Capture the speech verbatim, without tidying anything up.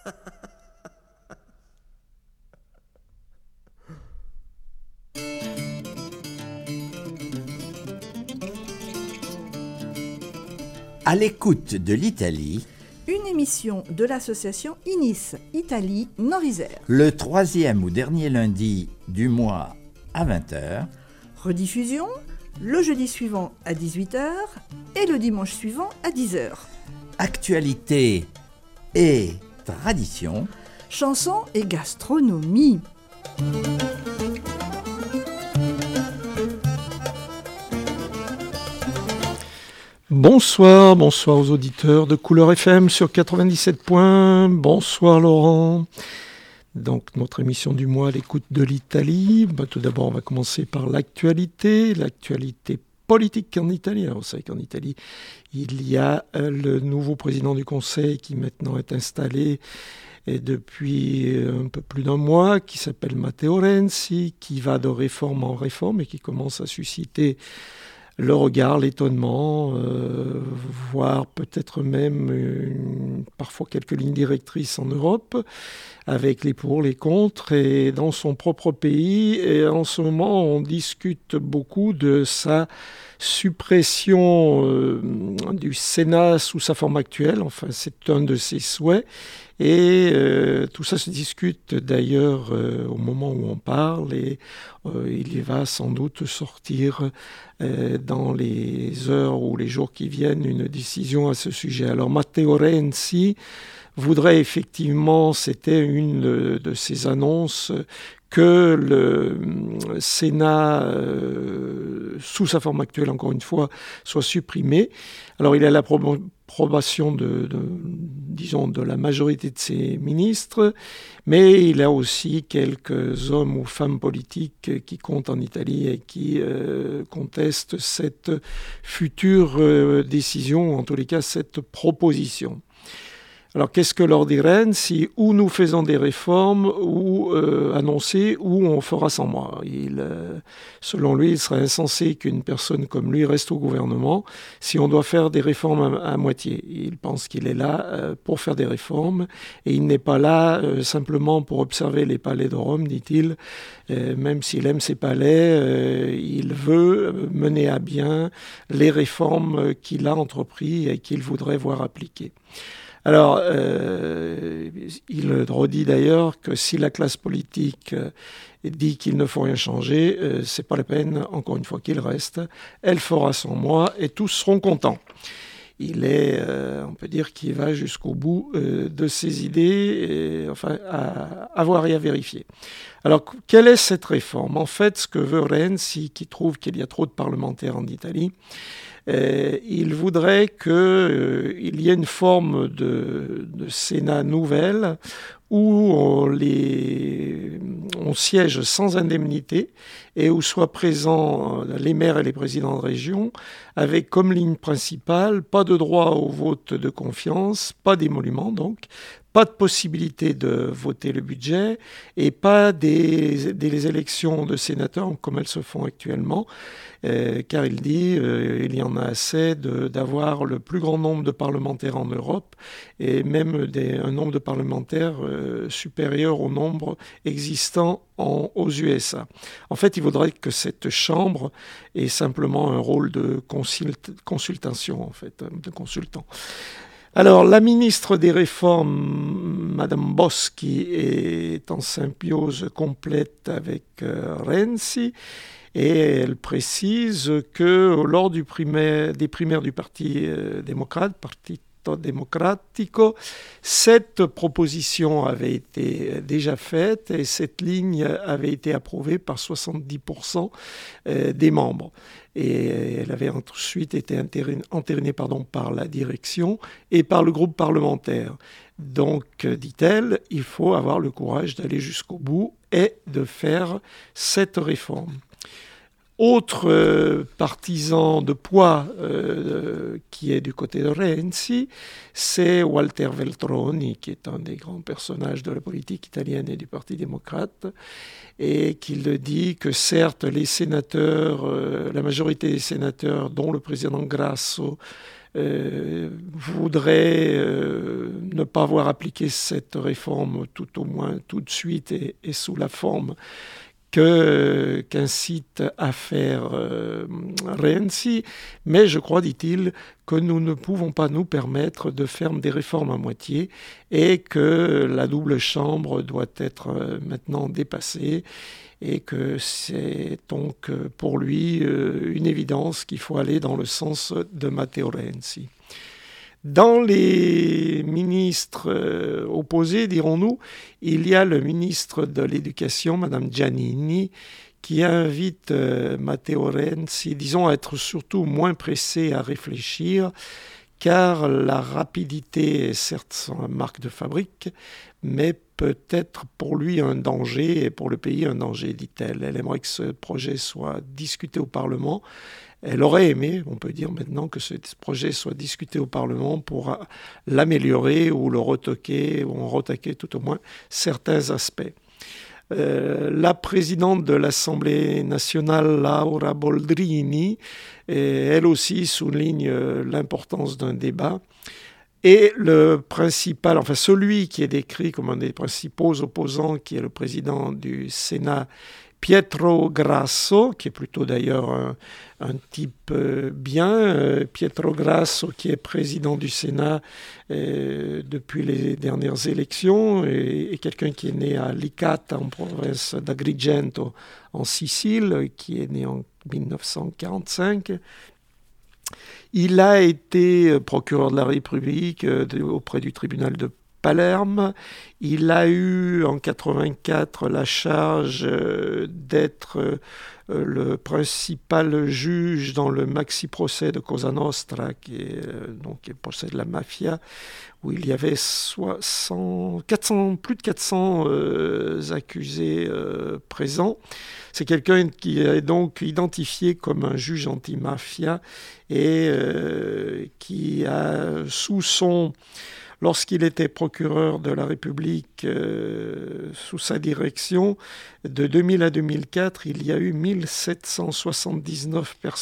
À l'écoute de l'Italie, une émission de l'association Inis Italie Nord-Isère. Le troisième ou dernier lundi du mois à vingt heures. Rediffusion le jeudi suivant à dix-huit heures et le dimanche suivant à dix heures. Actualité et tradition. Chansons et gastronomie. Bonsoir, bonsoir aux auditeurs de Couleur F M sur quatre-vingt-dix-sept points. Bonsoir Laurent. Donc notre émission du mois à l'écoute de l'Italie. Bah, tout d'abord, on va commencer par l'actualité, l'actualité politique en Italie. Alors, vous savez qu'en Italie, il y a le nouveau président du Conseil qui maintenant est installé et depuis un peu plus d'un mois, qui s'appelle Matteo Renzi, qui va de réforme en réforme et qui commence à susciter le regard, l'étonnement, euh, voire peut-être même une, parfois quelques lignes directrices en Europe, avec les pour, les contre, et dans son propre pays. Et en ce moment, on discute beaucoup de sa suppression euh, du Sénat sous sa forme actuelle. Enfin, c'est un de ses souhaits. Et euh, tout ça se discute d'ailleurs euh, au moment où on parle, et euh, il va sans doute sortir euh, dans les heures ou les jours qui viennent une décision à ce sujet. Alors Matteo Renzi voudrait effectivement, c'était une de, de ses annonces, que le Sénat, euh, sous sa forme actuelle encore une fois, soit supprimé. Alors il a l'approbation de, de, disons, de la majorité de ses ministres, mais il a aussi quelques hommes ou femmes politiques qui comptent en Italie et qui euh, contestent cette future euh, décision, ou en tous les cas cette proposition. Alors, qu'est-ce que leur dit Renzi ? Ou nous faisons des réformes, ou euh, annoncées, ou on fera sans moi. Il, euh, selon lui, il serait insensé qu'une personne comme lui reste au gouvernement si on doit faire des réformes à, à moitié. Il pense qu'il est là euh, pour faire des réformes, et il n'est pas là euh, simplement pour observer les palais de Rome, dit-il. Euh, même s'il aime ses palais, euh, il veut mener à bien les réformes qu'il a entreprises et qu'il voudrait voir appliquées. Alors, euh, il redit d'ailleurs que si la classe politique euh, dit qu'il ne faut rien changer, euh, c'est pas la peine, encore une fois, qu'il reste. Elle fera sans moi et tous seront contents. Il est, euh, on peut dire qu'il va jusqu'au bout euh, de ses idées, et, enfin, à, à voir et à vérifier. Alors, quelle est cette réforme ? En fait, ce que veut Renzi, qui trouve qu'il y a trop de parlementaires en Italie, Euh, il voudrait qu'il euh, y ait une forme de, de Sénat nouvelle où on, les, on siège sans indemnité et où soient présents les maires et les présidents de région avec comme ligne principale pas de droit au vote de confiance, pas d'émolument donc, pas de possibilité de voter le budget et pas des, des élections de sénateurs comme elles se font actuellement, euh, car il dit euh, il y en a assez de, d'avoir le plus grand nombre de parlementaires en Europe et même des, un nombre de parlementaires euh, supérieur au nombre existant en, aux U S A. En fait, il faudrait que cette chambre ait simplement un rôle de consult, consultation, en fait, de consultant. Alors, la ministre des Réformes, Madame Boschi, est en symbiose complète avec euh, Renzi, et elle précise que lors du primaire, des primaires du Parti euh, démocrate, Partito Democratico, cette proposition avait été déjà faite et cette ligne avait été approuvée par soixante-dix pour cent des membres. Et elle avait ensuite été entérinée pardon, par la direction et par le groupe parlementaire. Donc, dit-elle, il faut avoir le courage d'aller jusqu'au bout et de faire cette réforme. Autre euh, partisan de poids euh, qui est du côté de Renzi, c'est Walter Veltroni, qui est un des grands personnages de la politique italienne et du Parti démocrate, et qui le dit que certes les sénateurs, euh, la majorité des sénateurs, dont le président Grasso, euh, voudrait euh, ne pas voir appliquer cette réforme tout au moins tout de suite et, et sous la forme que, qu'incite à faire euh, Renzi, mais je crois, dit-il, que nous ne pouvons pas nous permettre de faire des réformes à moitié et que la double chambre doit être euh, maintenant dépassée et que c'est donc pour lui euh, une évidence qu'il faut aller dans le sens de Matteo Renzi. Dans les ministres euh, opposés, dirons-nous, il y a le ministre de l'Éducation, Madame Giannini, qui invite euh, Matteo Renzi, disons, à être surtout moins pressé à réfléchir, car la rapidité est certes sa marque de fabrique, mais peut-être pour lui un danger et pour le pays un danger, dit-elle. Elle aimerait que ce projet soit discuté au Parlement. Elle aurait aimé, on peut dire maintenant, que ce projet soit discuté au Parlement pour l'améliorer ou le retoquer, ou en retoquer tout au moins certains aspects. Euh, la présidente de l'Assemblée nationale, Laura Boldrini, et elle aussi souligne euh, l'importance d'un débat. Et le principal, enfin celui qui est décrit comme un des principaux opposants, qui est le président du Sénat, Pietro Grasso, qui est plutôt d'ailleurs un, un type euh, bien, euh, Pietro Grasso qui est président du Sénat euh, depuis les dernières élections et, et quelqu'un qui est né à Licata en province d'Agrigento en Sicile, qui est né en dix-neuf cent quarante-cinq. Il a été procureur de la République euh, de, auprès du tribunal de Palerme. Il a eu en quatre-vingt-quatre la charge euh, d'être euh, le principal juge dans le maxi-procès de Cosa Nostra, qui est euh, donc le procès de la mafia, où il y avait cent, quatre cents, plus de quatre cents euh, accusés euh, présents. C'est quelqu'un qui est donc identifié comme un juge anti-mafia et euh, qui a sous son... Lorsqu'il était procureur de la République, euh, sous sa direction, de deux mille à deux mille quatre, il y a eu mille sept cent soixante-dix-neuf personnes